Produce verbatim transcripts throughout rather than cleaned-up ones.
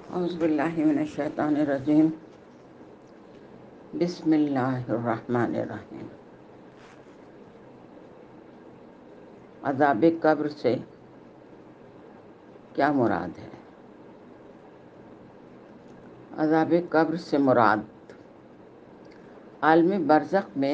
اعوذ باللہ من الشیطان الرجیم بسم اللہ الرحمن الرحیم۔ عذاب قبر سے کیا مراد ہے؟ عذاب قبر سے مراد عالم برزخ میں،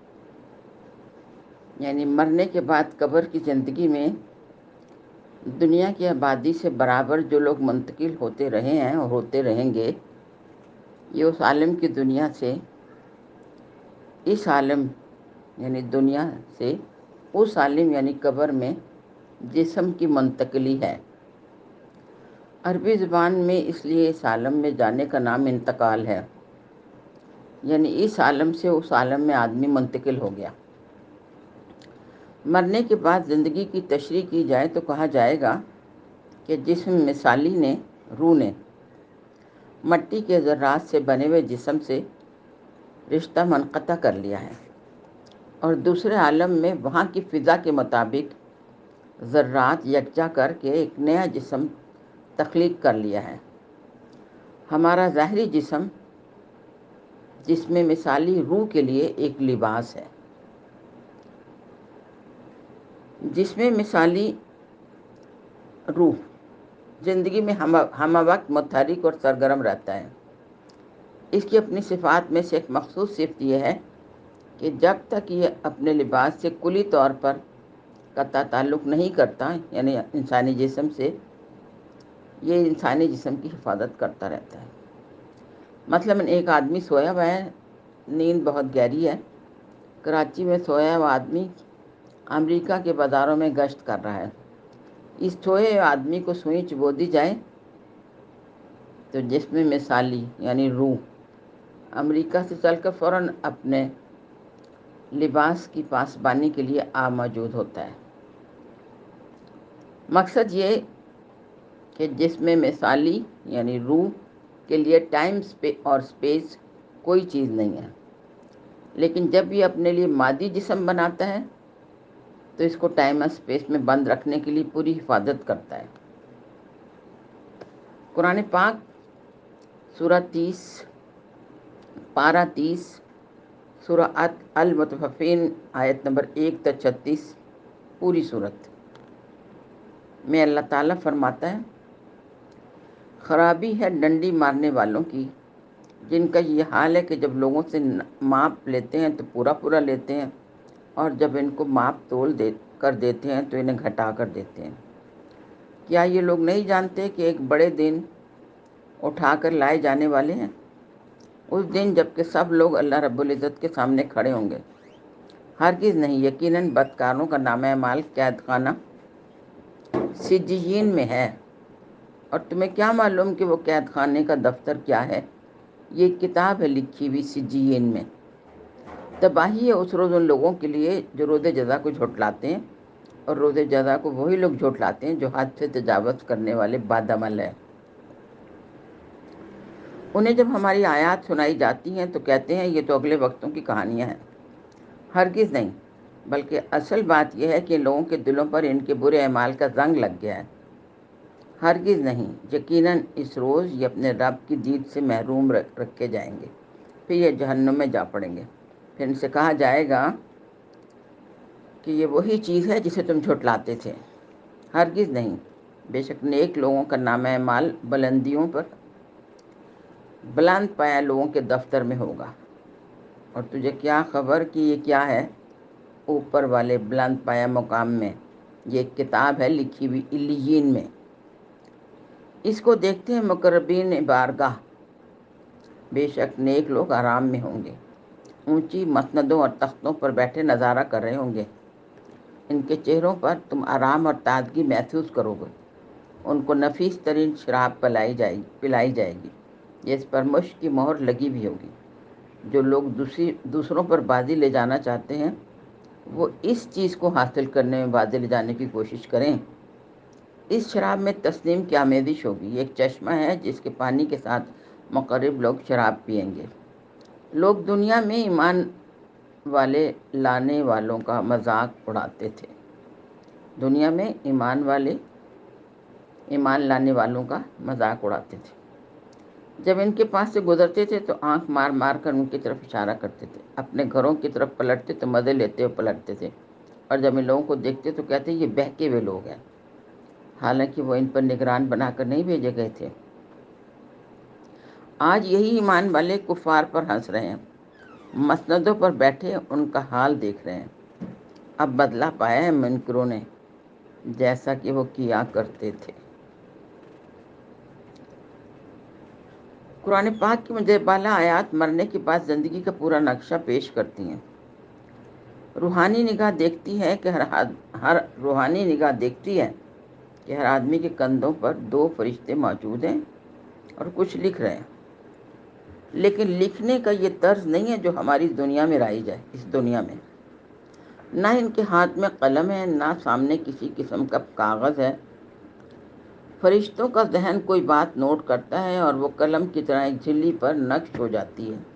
یعنی مرنے کے بعد قبر کی زندگی میں دنیا کی آبادی سے برابر جو لوگ منتقل ہوتے رہے ہیں اور ہوتے رہیں گے، یہ اس عالم کی دنیا سے اس عالم یعنی دنیا سے اس عالم یعنی قبر میں جسم کی منتقلی ہے۔ عربی زبان میں اس لیے اس عالم میں جانے کا نام انتقال ہے، یعنی اس عالم سے اس عالم میں آدمی منتقل ہو گیا۔ مرنے کے بعد زندگی کی تشریح کی جائے تو کہا جائے گا کہ جسم مثالی نے روح نے مٹی کے ذرات سے بنے ہوئے جسم سے رشتہ منقطع کر لیا ہے اور دوسرے عالم میں وہاں کی فضا کے مطابق ذرات یکجا کر کے ایک نیا جسم تخلیق کر لیا ہے۔ ہمارا ظاہری جسم جسم مثالی روح کے لیے ایک لباس ہے۔ جسم مثالی روح زندگی میں ہم وقت متحرک اور سرگرم رہتا ہے۔ اس کی اپنی صفات میں سے ایک مخصوص صفت یہ ہے کہ جب تک یہ اپنے لباس سے کلی طور پر قطع تعلق نہیں کرتا، یعنی انسانی جسم سے، یہ انسانی جسم کی حفاظت کرتا رہتا ہے۔ مثلاً ایک آدمی سویا ہوا ہے، نیند بہت گہری ہے۔ کراچی میں سویا ہوا آدمی امریکہ کے بازاروں میں گشت کر رہا ہے۔ اس سوئے ہوئے آدمی کو سوئی چبو دی جائے تو جسم مثالی یعنی روح امریکہ سے چل کر فوراً اپنے لباس کی پاسبانی کے لیے آ موجود ہوتا ہے۔ مقصد یہ کہ جسم مثالی یعنی روح کے لیے ٹائم اور سپیس کوئی چیز نہیں ہے، لیکن جب یہ اپنے لیے مادی جسم بناتا ہے تو اس کو ٹائم اور سپیس میں بند رکھنے کے لیے پوری حفاظت کرتا ہے۔ قرآن پاک سورہ تیس پارہ تیس سورہ المطففین آیت نمبر ایک تا چھتیس پوری صورت میں اللہ تعالیٰ فرماتا ہے، خرابی ہے ڈنڈی مارنے والوں کی، جن کا یہ حال ہے کہ جب لوگوں سے ماپ لیتے ہیں تو پورا پورا لیتے ہیں، اور جب ان کو ماپ تول دے کر دیتے ہیں تو انہیں گھٹا کر دیتے ہیں۔ کیا یہ لوگ نہیں جانتے کہ ایک بڑے دن اٹھا کر لائے جانے والے ہیں؟ اس دن جب کہ سب لوگ اللہ رب العزت کے سامنے کھڑے ہوں گے۔ ہرگز نہیں، یقیناً بدکاروں کا نامہ اعمال قید خانہ سجین میں ہے، اور تمہیں کیا معلوم کہ وہ قید خانے کا دفتر کیا ہے؟ یہ ایک کتاب ہے لکھی ہوئی سجین میں۔ تباہی ہے اس روز ان لوگوں کے لیے جو روز جزا کو جھٹلاتے ہیں، اور روز جزا کو وہی لوگ جھٹلاتے ہیں جو حد سے تجاوز کرنے والے بد عمل ہیں۔ انہیں جب ہماری آیات سنائی جاتی ہیں تو کہتے ہیں یہ تو اگلے وقتوں کی کہانیاں ہیں۔ ہرگز نہیں، بلکہ اصل بات یہ ہے کہ ان لوگوں کے دلوں پر ان کے برے اعمال کا زنگ لگ گیا ہے۔ ہرگز نہیں، یقیناً اس روز یہ اپنے رب کی دید سے محروم رکھے جائیں گے، پھر یہ جہنم میں جا پڑیں گے۔ پھر ان سے کہا جائے گا کہ یہ وہی چیز ہے جسے تم جھٹلاتے تھے۔ ہرگز نہیں، بے شک نیک لوگوں کا نامہ اعمال بلندیوں پر بلند پایا لوگوں کے دفتر میں ہوگا۔ اور تجھے کیا خبر کہ یہ کیا ہے اوپر والے بلند پایا مقام میں؟ یہ ایک کتاب ہے لکھی ہوئی علیین میں۔ اس کو دیکھتے ہیں مقربین بارگاہ، بے شک نیک لوگ آرام میں ہوں گے، اونچی مسندوں اور تختوں پر بیٹھے نظارہ کر رہے ہوں گے۔ ان کے چہروں پر تم آرام اور تازگی محسوس کرو گے۔ ان کو نفیس ترین شراب پلائی جائے گی پلائی جائے گی جس پر مشک کی مہر لگی بھی ہوگی۔ جو لوگ دوسری دوسروں پر بازی لے جانا چاہتے ہیں وہ اس چیز کو حاصل کرنے میں بازی لے جانے کی کوشش کریں۔ اس شراب میں تسنیم کی آمیزش ہوگی۔ یہ ایک چشمہ ہے جس کے پانی کے ساتھ مقرب لوگ شراب پئیں گے۔ لوگ دنیا میں ایمان والے لانے والوں کا مذاق اڑاتے تھے۔ دنیا میں ایمان والے ایمان لانے والوں کا مذاق اڑاتے تھے۔ جب ان کے پاس سے گزرتے تھے تو آنکھ مار مار کر ان کی طرف اشارہ کرتے تھے، اپنے گھروں کی طرف پلٹتے تو مزے لیتے ہوئے پلٹتے تھے، اور جب ان لوگوں کو دیکھتے تو کہتے یہ بہکے ہوئے لوگ ہیں، حالانکہ وہ ان پر نگران بنا کر نہیں بھیجے گئے تھے۔ آج یہی ایمان والے کفار پر ہنس رہے ہیں، مسندوں پر بیٹھے ان کا حال دیکھ رہے ہیں۔ اب بدلہ پایا ہے منکروں نے، جیسا کہ وہ کیا کرتے تھے۔ قرآن پاک کی مجھے بالا آیات مرنے کے بعد زندگی کا پورا نقشہ پیش کرتی ہیں۔ روحانی نگاہ دیکھتی ہے کہ ہر ہر روحانی نگاہ دیکھتی ہے کہ ہر آدمی کے کندھوں پر دو فرشتے موجود ہیں اور کچھ لکھ رہے ہیں، لیکن لکھنے کا یہ طرز نہیں ہے جو ہماری دنیا میں رائج ہے۔ اس دنیا میں نہ ان کے ہاتھ میں قلم ہے، نہ سامنے کسی قسم کا کاغذ ہے۔ فرشتوں کا ذہن کوئی بات نوٹ کرتا ہے اور وہ قلم کی طرح ایک جھلی پر نقش ہو جاتی ہے۔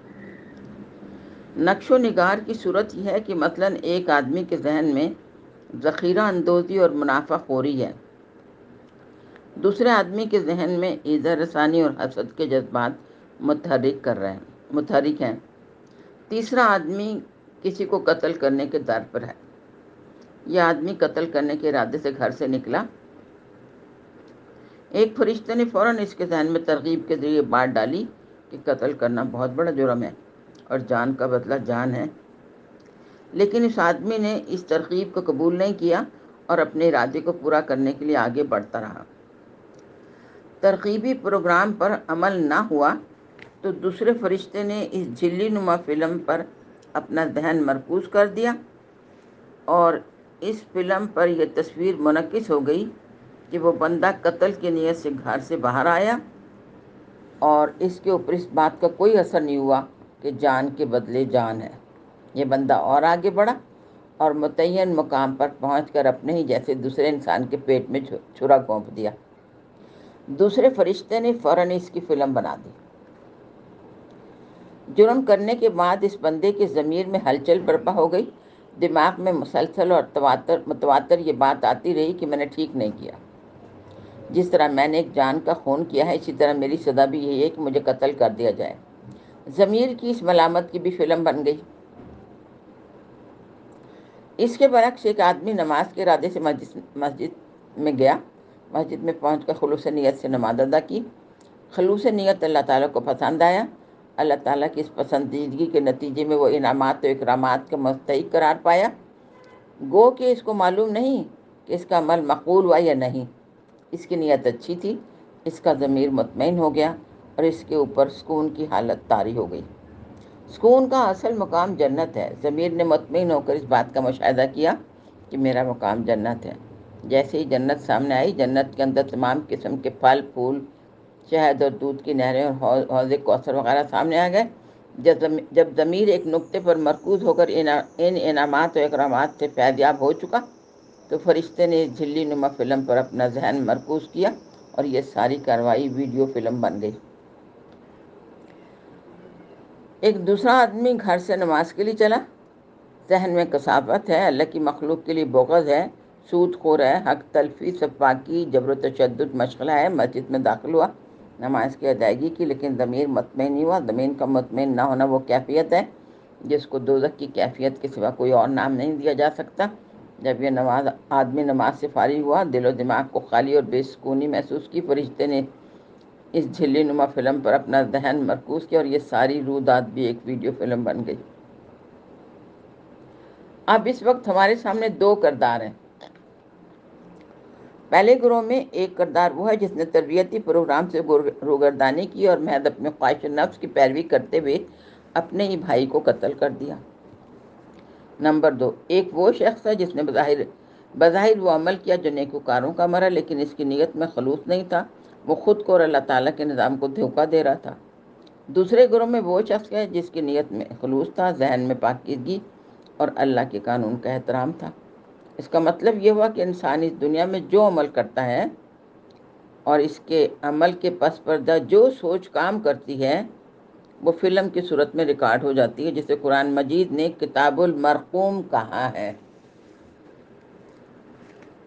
نقش و نگار کی صورت یہ ہے کہ مثلاً ایک آدمی کے ذہن میں ذخیرہ اندوزی اور منافع خوری ہے، دوسرے آدمی کے ذہن میں ایذا رسانی اور حسد کے جذبات متحرک کر رہے ہیں متحرک ہیں تیسرا آدمی کسی کو قتل کرنے کے در پر ہے۔ یہ آدمی قتل کرنے کے ارادے سے گھر سے نکلا، ایک فرشتے نے فوراً اس کے ذہن میں ترغیب کے ذریعے بات ڈالی کہ قتل کرنا بہت بڑا جرم ہے اور جان کا بدلہ جان ہے، لیکن اس آدمی نے اس ترغیب کو قبول نہیں کیا اور اپنے ارادے کو پورا کرنے کے لیے آگے بڑھتا رہا۔ ترغیبی پروگرام پر عمل نہ ہوا تو دوسرے فرشتے نے اس جھلی نما فلم پر اپنا ذہن مرکوز کر دیا اور اس فلم پر یہ تصویر منعکس ہو گئی کہ وہ بندہ قتل کی نیت سے گھر سے باہر آیا اور اس کے اوپر اس بات کا کوئی اثر نہیں ہوا کہ جان کے بدلے جان ہے۔ یہ بندہ اور آگے بڑھا اور متعین مقام پر پہنچ کر اپنے ہی جیسے دوسرے انسان کے پیٹ میں چھرا گھونپ دیا۔ دوسرے فرشتے نے فوراً اس کی فلم بنا دی۔ جرم کرنے کے بعد اس بندے کے ضمیر میں ہلچل برپا ہو گئی، دماغ میں مسلسل اور تواتر متواتر یہ بات آتی رہی کہ میں نے ٹھیک نہیں کیا۔ جس طرح میں نے ایک جان کا خون کیا ہے، اسی طرح میری سزا بھی یہی ہے کہ مجھے قتل کر دیا جائے۔ ضمیر کی اس ملامت کی بھی فلم بن گئی۔ اس کے برعکس ایک آدمی نماز کے ارادے سے مسجد مسجد میں گیا، مسجد میں پہنچ کر خلوص نیت سے نماز ادا کی۔ خلوص نیت اللہ تعالیٰ کو پسند آیا۔ اللہ تعالیٰ کی اس پسندیدگی کے نتیجے میں وہ انعامات و اکرامات کا مستحق قرار پایا۔ گو کہ اس کو معلوم نہیں کہ اس کا عمل مقبول ہوا یا نہیں، اس کی نیت اچھی تھی، اس کا ضمیر مطمئن ہو گیا اور اس کے اوپر سکون کی حالت طاری ہو گئی۔ سکون کا اصل مقام جنت ہے۔ ضمیر نے مطمئن ہو کر اس بات کا مشاہدہ کیا کہ میرا مقام جنت ہے۔ جیسے ہی جنت سامنے آئی، جنت کے اندر تمام قسم کے پھل پھول، شہد اور دودھ کی نہریں اور حوض کوثر وغیرہ سامنے آ گئے۔ جب ضمیر ایک نقطے پر مرکوز ہو کر ان انعامات و اکرامات سے فیضیاب ہو چکا تو فرشتے نے جھلی نما فلم پر اپنا ذہن مرکوز کیا اور یہ ساری کارروائی ویڈیو فلم بن گئی۔ ایک دوسرا آدمی گھر سے نماز کے لیے چلا، ذہن میں کثافت ہے، اللہ کی مخلوق کے لیے بغض ہے، سود خور ہے، حق تلفی، سفاکی، جبر و تشدد مشغلہ ہے۔ مسجد میں داخل ہوا، نماز کی ادائیگی کی، لیکن ضمیر مطمئن نہیں ہوا۔ ضمیر کا مطمئن نہ ہونا وہ کیفیت ہے جس کو دوزخ کی کیفیت کے سوا کوئی اور نام نہیں دیا جا سکتا۔ جب یہ نماز آدمی نماز سے فارغ ہوا، دل و دماغ کو خالی اور بے سکونی محسوس کی، فرشتے نے اس جھلی نما فلم پر اپنا ذہن مرکوز کیا اور یہ ساری رویداد بھی ایک ویڈیو فلم بن گئی۔ اب اس وقت ہمارے سامنے دو کردار ہیں۔ پہلے گروہ میں ایک کردار وہ ہے جس نے تربیتی پروگرام سے روگردانی کی اور محض اپنے خواہش نفس کی پیروی کرتے ہوئے اپنے ہی بھائی کو قتل کر دیا۔ نمبر دو، ایک وہ شخص ہے جس نے بظاہر بظاہر وہ عمل کیا جو نیکوکاروں کا مرا، لیکن اس کی نیت میں خلوص نہیں تھا، وہ خود کو اور اللہ تعالیٰ کے نظام کو دھوکہ دے رہا تھا۔ دوسرے گروہ میں وہ شخص ہے جس کی نیت میں خلوص تھا، ذہن میں پاکیزگی اور اللہ کے قانون کا احترام تھا۔ اس کا مطلب یہ ہوا کہ انسان اس دنیا میں جو عمل کرتا ہے اور اس کے عمل کے پس پردہ جو سوچ کام کرتی ہے وہ فلم کی صورت میں ریکارڈ ہو جاتی ہے، جسے قرآن مجید نے کتاب المرقوم کہا ہے۔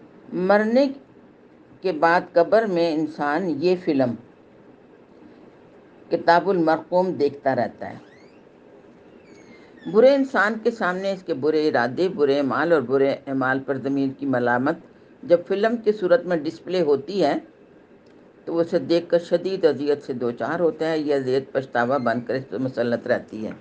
مرنے کے بعد قبر میں انسان یہ فلم کتاب المرقوم دیکھتا رہتا ہے۔ برے انسان کے سامنے اس کے برے ارادے، برے اعمال اور برے اعمال پر ضمیر کی ملامت جب فلم کی صورت میں ڈسپلے ہوتی ہے تو وہ اسے دیکھ کر شدید اذیت سے دوچار ہوتا ہے۔ یہ اذیت پچھتاوا بن کر اس پر مسلط رہتی ہے۔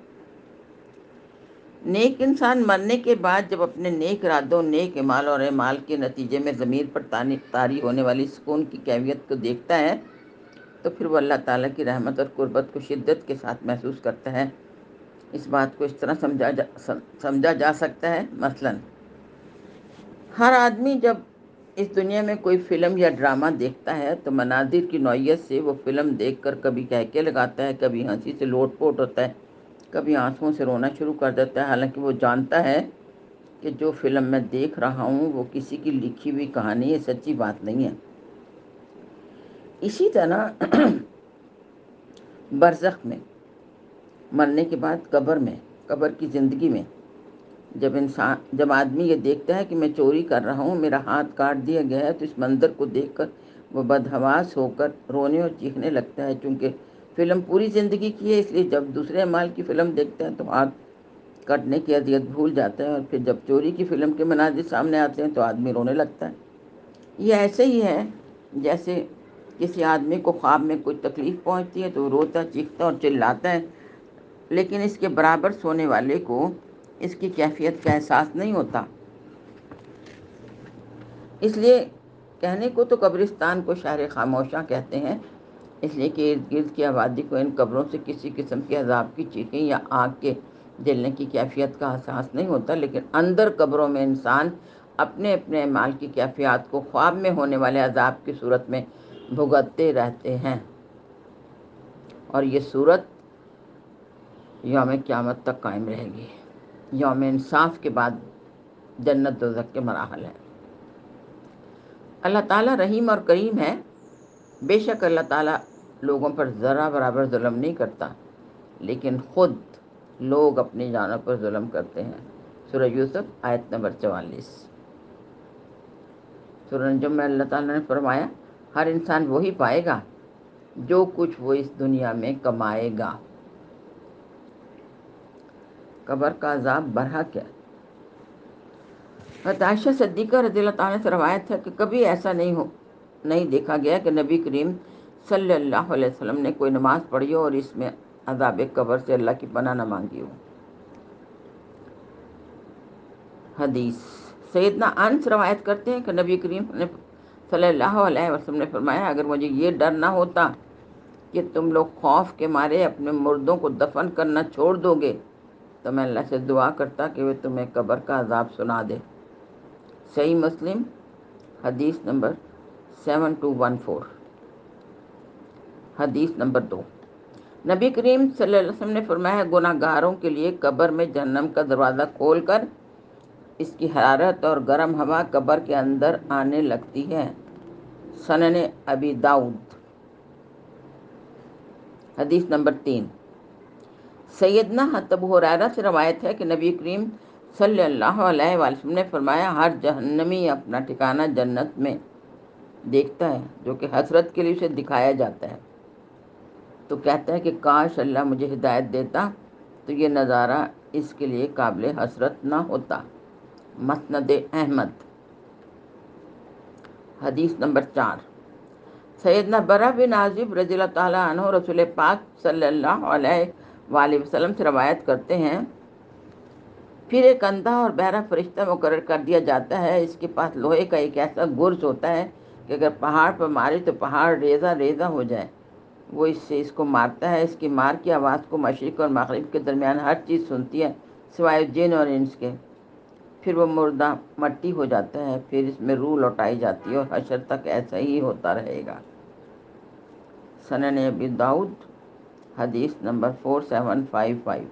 نیک انسان مرنے کے بعد جب اپنے نیک ارادوں، نیک اعمال اور اعمال کے نتیجے میں ضمیر پر طاری ہونے والی سکون کی کیفیت کو دیکھتا ہے تو پھر وہ اللہ تعالیٰ کی رحمت اور قربت کو شدت کے ساتھ محسوس کرتا ہے۔ اس بات کو اس طرح سمجھا جا سمجھا جا سکتا ہے، مثلاً ہر آدمی جب اس دنیا میں کوئی فلم یا ڈرامہ دیکھتا ہے تو مناظر کی نوعیت سے وہ فلم دیکھ کر کبھی کہکے لگاتا ہے، کبھی ہنسی سے لوٹ پوٹ ہوتا ہے، کبھی آنسوؤں سے رونا شروع کر دیتا ہے، حالانکہ وہ جانتا ہے کہ جو فلم میں دیکھ رہا ہوں وہ کسی کی لکھی ہوئی کہانی ہے، سچی بات نہیں ہے۔ اسی طرح برزخ میں، مرنے کے بعد قبر میں، قبر کی زندگی میں جب انسان جب آدمی یہ دیکھتا ہے کہ میں چوری کر رہا ہوں، میرا ہاتھ کاٹ دیا گیا ہے، تو اس منظر کو دیکھ کر وہ بدحواس ہو کر رونے اور چیخنے لگتا ہے۔ چونکہ فلم پوری زندگی کی ہے، اس لیے جب دوسرے اعمال کی فلم دیکھتا ہے تو ہاتھ کٹنے کی اذیت بھول جاتا ہے، اور پھر جب چوری کی فلم کے مناظر سامنے آتے ہیں تو آدمی رونے لگتا ہے۔ یہ ایسے ہی ہے جیسے کسی آدمی کو خواب میں کوئی تکلیف پہنچتی ہے تو وہ روتا، چیختا اور چلاتا ہے، لیکن اس کے برابر سونے والے کو اس کی کیفیت کا احساس نہیں ہوتا۔ اس لیے کہنے کو تو قبرستان کو شہر خاموشاں کہتے ہیں، اس لیے کہ ارد گرد کی آبادی کو ان قبروں سے کسی قسم کے عذاب کی چیخیں یا آگ کے جلنے کی کیفیت کا احساس نہیں ہوتا، لیکن اندر قبروں میں انسان اپنے اپنے اعمال کی کیفیات کو خواب میں ہونے والے عذاب کی صورت میں بھگتتے رہتے ہیں، اور یہ صورت یوم قیامت تک قائم رہے گی۔ یوم انصاف کے بعد جنت دوزخ کے مراحل ہیں۔ اللہ تعالیٰ رحیم اور کریم ہے۔ بے شک اللہ تعالیٰ لوگوں پر ذرا برابر ظلم نہیں کرتا، لیکن خود لوگ اپنی جانوں پر ظلم کرتے ہیں۔ سورہ یوسف آیت نمبر چوالیس۔ سورہ نجم میں اللہ تعالیٰ نے فرمایا ہر انسان وہی پائے گا جو کچھ وہ اس دنیا میں کمائے گا۔ قبر کا عذاب برحق ہے۔ حضرت عائشہ صدیقہ رضی اللہ تعالیٰ سے روایت ہے کہ کبھی ایسا نہیں ہو نہیں دیکھا گیا کہ نبی کریم صلی اللہ علیہ وسلم نے کوئی نماز پڑھی ہو اور اس میں عذاب قبر سے اللہ کی پناہ نہ مانگی ہو۔ حدیث سیدنا انس روایت کرتے ہیں کہ نبی کریم نے صلی اللہ علیہ وسلم نے فرمایا اگر مجھے یہ ڈر نہ ہوتا کہ تم لوگ خوف کے مارے اپنے مردوں کو دفن کرنا چھوڑ دو گے تو میں اللہ سے دعا کرتا کہ وہ تمہیں قبر کا عذاب سنا دے۔ صحیح مسلم حدیث number seven two one four. حدیث نمبر دو، نبی کریم صلی اللہ علیہ وسلم نے فرمایا گناہ گاروں کے لیے قبر میں جہنم کا دروازہ کھول کر اس کی حرارت اور گرم ہوا قبر کے اندر آنے لگتی ہے۔ سنن ابی داؤد۔ حدیث نمبر تین، سیدنا ابو ہریرہ سے روایت ہے کہ نبی کریم صلی اللہ علیہ وآلہ وسلم نے فرمایا ہر جہنمی اپنا ٹھکانہ جنت میں دیکھتا ہے جو کہ حسرت کے لیے اسے دکھایا جاتا ہے، تو کہتا ہے کہ کاش اللہ مجھے ہدایت دیتا تو یہ نظارہ اس کے لیے قابل حسرت نہ ہوتا۔ مسند احمد۔ حدیث نمبر چار، سیدنا برا بن عازب رضی اللہ تعالیٰ عنہ رسول پاک صلی اللہ علیہ وآلہ وسلم سے روایت کرتے ہیں پھر ایک اندھا اور بہرا فرشتہ مقرر کر دیا جاتا ہے، اس کے پاس لوہے کا ایک ایسا گرز ہوتا ہے کہ اگر پہاڑ پر مارے تو پہاڑ ریزہ ریزہ ہو جائے۔ وہ اس سے اس کو مارتا ہے، اس کی مار کی آواز کو مشرق اور مغرب کے درمیان ہر چیز سنتی ہے سوائے جن اور انس کے۔ پھر وہ مردہ مٹی ہو جاتا ہے، پھر اس میں روح لوٹائی جاتی ہے اور حشر تک ایسا ہی ہوتا رہے گا۔ سنن ابی داؤد حدیث number four seven five five.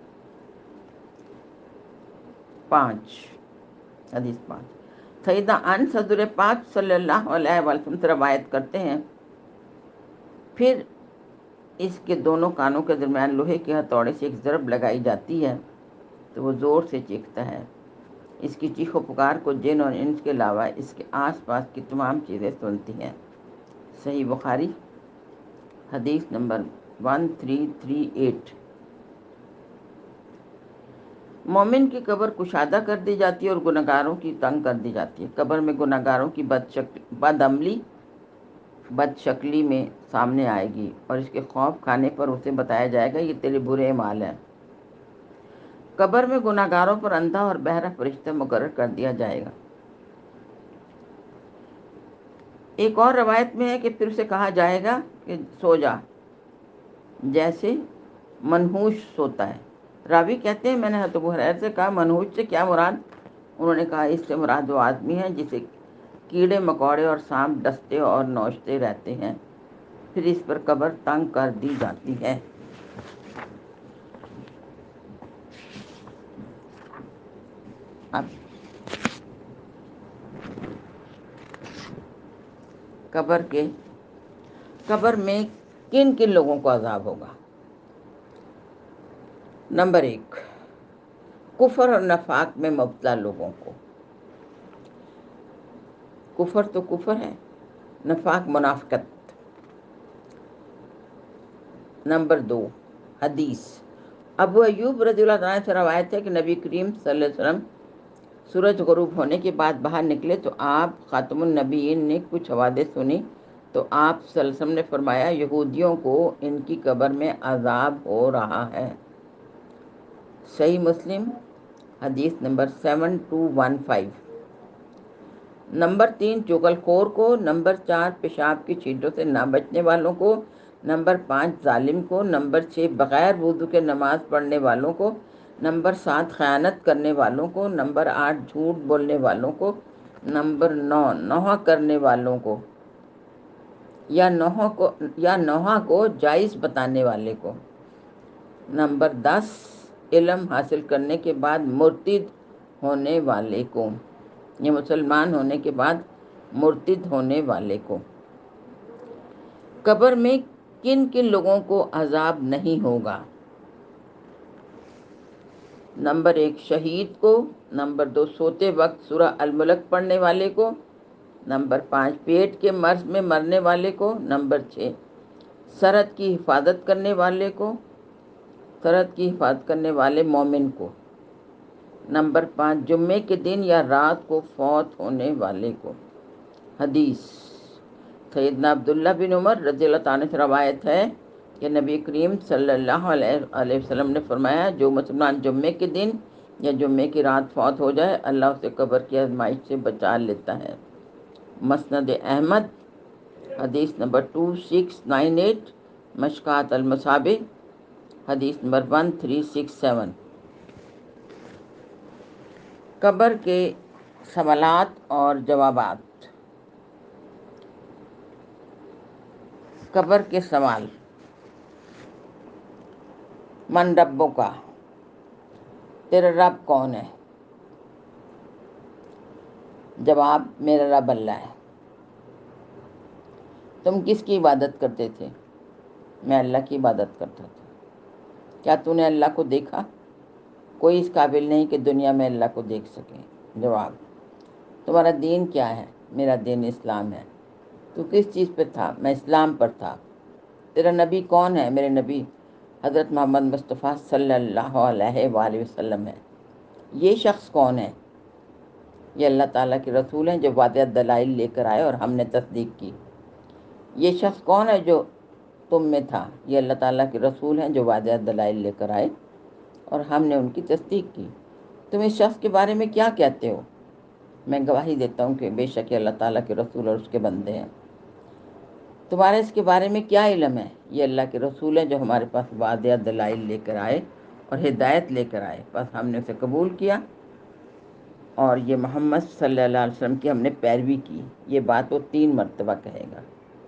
پانچ، حدیث پانچ، سیدنا انس حضور پاک صلی اللہ علیہ وسلم سے روایت کرتے ہیں پھر اس کے دونوں کانوں کے درمیان لوہے کے ہتھوڑے سے ایک ضرب لگائی جاتی ہے تو وہ زور سے چیختا ہے۔ اس کی چیخ و پکار کو جن اور انس کے علاوہ اس کے آس پاس کی تمام چیزیں سنتی ہیں۔ صحیح بخاری حدیث number one three three eight. مومن کی قبر کشادہ کر دی جاتی ہے اور گناہگاروں کی تنگ کر دی جاتی ہے۔ قبر میں گناہگاروں کی بد شکل بد عملی بد شکلی میں سامنے آئے گی اور اس کے خوف کھانے پر اسے بتایا جائے گا یہ تیرے برے اعمال ہیں۔ قبر میں گناہگاروں پر اندھا اور بہرا فرشتہ مقرر کر دیا جائے گا۔ ایک اور روایت میں ہے کہ پھر اسے کہا جائے گا کہ سو جا، جیسے منحوس سوتا ہے۔ راوی کہتے ہیں میں نے حضرت ابو ہریرہ سے کہا منحوس سے کیا مراد؟ انہوں نے کہا اس سے مراد وہ آدمی ہے جسے کیڑے مکوڑے اور سانپ ڈستے اور نوچتے رہتے ہیں، پھر اس پر قبر تنگ کر دی جاتی ہے۔ اب قبر کے قبر میں کن کن لوگوں کو عذاب ہوگا؟ نمبر ایک، کفر اور نفاق میں مبتلا لوگوں کو۔ کفر تو کفر ہے، نفاق منافقت۔ نمبر دو، حدیث ابو ایوب رضی اللہ عنہ سے روایت ہے کہ نبی کریم صلی اللہ علیہ وسلم سورج غروب ہونے کے بعد باہر نکلے تو آپ خاتم النبیین نے کچھ حوادث سنی تو آپ صلی اللہ علیہ وسلم نے فرمایا یہودیوں کو ان کی قبر میں عذاب ہو رہا ہے۔ صحیح مسلم حدیث number seven two one five. Number تین، چغل خور کو۔ نمبر چار، پیشاب کی چھینٹوں سے نہ بچنے والوں کو۔ نمبر پانچ، ظالم کو۔ نمبر چھ، بغیر وضو کے نماز پڑھنے والوں کو۔ نمبر سات، خیانت کرنے والوں کو۔ نمبر آٹھ، جھوٹ بولنے والوں کو۔ نمبر نو، نوحہ کرنے والوں کو یا نوحہ کو یا نوحہ کو جائز بتانے والے کو۔ نمبر دس، علم حاصل کرنے کے بعد مرتد ہونے والے کو، یہ مسلمان ہونے کے بعد مرتد ہونے والے کو۔ قبر میں کن کن لوگوں کو عذاب نہیں ہوگا؟ نمبر ایک، شہید کو۔ نمبر دو، سوتے وقت سورہ الملک پڑھنے والے کو۔ نمبر پانچ، پیٹ کے مرض میں مرنے والے کو۔ نمبر چھ، سرحد کی حفاظت کرنے والے کو سرحد کی حفاظت کرنے والے مومن کو۔ نمبر پانچ، جمعے کے دن یا رات کو فوت ہونے والے کو۔ حدیث سیدنا عبداللہ بن عمر رضی اللہ عنہ سے روایت ہے کہ نبی کریم صلی اللہ علیہ وسلم نے فرمایا جو مسلمان جمعے کے دن یا جمعے کی رات فوت ہو جائے اللہ اسے قبر کی آزمائش سے بچا لیتا ہے۔ مسند احمد حدیث number two six nine eight, مشکات المصابیح حدیث number one three six seven. قبر کے سوالات اور جوابات۔ قبر کے سوال، من ربوں کا، تیرا رب کون ہے؟ جواب، میرا رب اللہ ہے۔ تم کس کی عبادت کرتے تھے؟ میں اللہ کی عبادت کرتا تھا۔ کیا تو نے اللہ کو دیکھا؟ کوئی اس قابل نہیں کہ دنیا میں اللہ کو دیکھ سکے۔ جواب، تمہارا دین کیا ہے؟ میرا دین اسلام ہے۔ تو کس چیز پہ تھا؟ میں اسلام پر تھا۔ تیرا نبی کون ہے؟ میرے نبی حضرت محمد مصطفیٰ صلی اللہ علیہ وآلہ وسلم ہے۔ یہ شخص کون ہے؟ یہ اللہ تعالیٰ کے رسول ہیں جو واضح دلائل لے کر آئے اور ہم نے تصدیق کی۔ یہ شخص کون ہے جو تم میں تھا؟ یہ اللہ تعالیٰ کے رسول ہیں جو واضح دلائل لے کر آئے اور ہم نے ان کی تصدیق کی۔ تم اس شخص کے بارے میں کیا کہتے ہو؟ میں گواہی دیتا ہوں کہ بے شک اللہ تعالیٰ کے رسول اور اس کے بندے ہیں۔ تمہارا اس کے بارے میں کیا علم ہے؟ یہ اللہ کے رسول ہیں جو ہمارے پاس واضح دلائل لے کر آئے اور ہدایت لے کر آئے، بس ہم نے اسے قبول کیا اور یہ محمد صلی اللہ علیہ وسلم کی ہم نے پیروی کی۔ یہ بات وہ تین مرتبہ کہے گا۔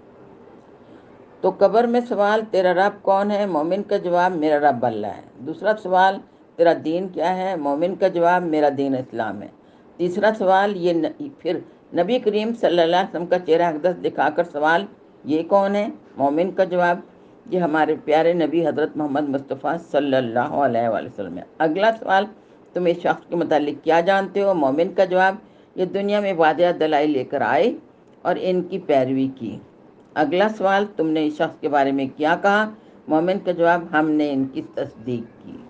تو قبر میں سوال، تیرا رب کون ہے؟ مومن کا جواب، میرا رب اللہ ہے۔ دوسرا سوال، تیرا دین کیا ہے؟ مومن کا جواب، میرا دین اسلام ہے۔ تیسرا سوال، یہ پھر نبی کریم صلی اللہ علیہ وسلم کا چہرہ اقدس دکھا کر سوال، یہ کون ہے؟ مومن کا جواب، یہ ہمارے پیارے نبی حضرت محمد مصطفیٰ صلی اللہ علیہ وآلہ وسلم ہے۔ اگلا سوال، تم اس شخص کے متعلق کیا جانتے ہو؟ مومن کا جواب، یہ دنیا میں واضح دلائل لے کر آئے اور ان کی پیروی کی۔ اگلا سوال، تم نے اس شخص کے بارے میں کیا کہا؟ مومن کا جواب: ہم نے ان کی تصدیق کی۔